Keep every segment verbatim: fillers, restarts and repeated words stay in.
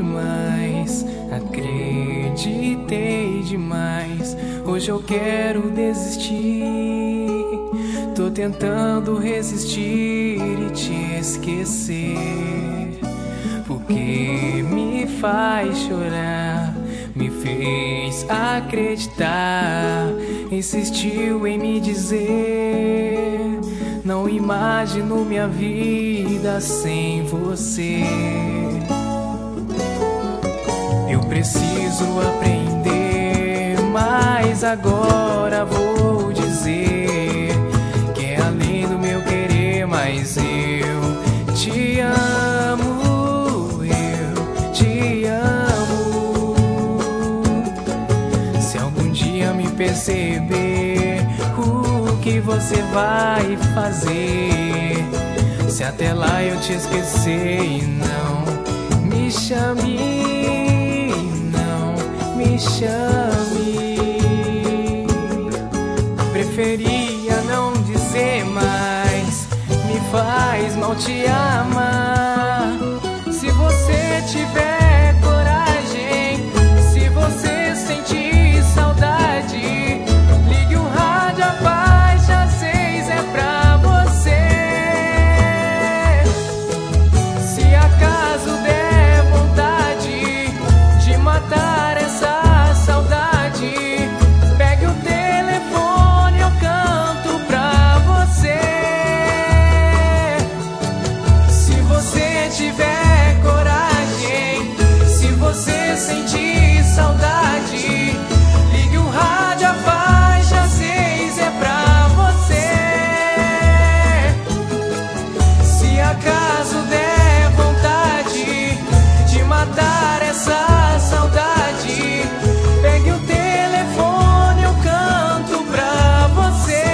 demais, acreditei demais. Hoje eu quero desistir. Tô tentando resistir e te esquecer, porque me faz chorar, me fez acreditar. Insistiu em me dizer: não imagino minha vida sem você. Eu preciso aprender, mas agora vou dizer que é além do meu querer, mas eu te amo, eu te amo. Se algum dia me perceber, o que você vai fazer? Se até lá eu te esquecer e não me chame, não me chame. Preferia não dizer, mas me faz mal te amar. Se você tiver coragem, se você sentir saudade, ligue o rádio, a faixa seis é pra você. Se acaso der vontade de matar essa saudade, pegue o telefone, eu canto pra você. Se você tiver coragem, se você sentir saudade, ligue o rádio, a faixa seis é pra você. Se acaso der vontade de matar essa saudade, pegue o telefone, eu canto pra você.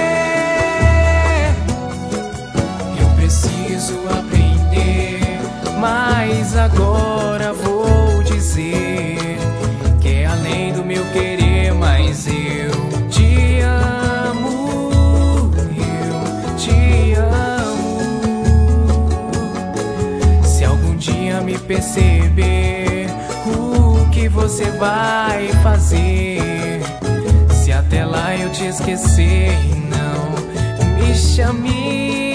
Eu preciso aprender, mas agora vou dizer que é além do meu querer, mas eu te amo, eu te amo. Se algum dia me perceber, o que você vai fazer? Se até lá eu te esquecer e não me chame,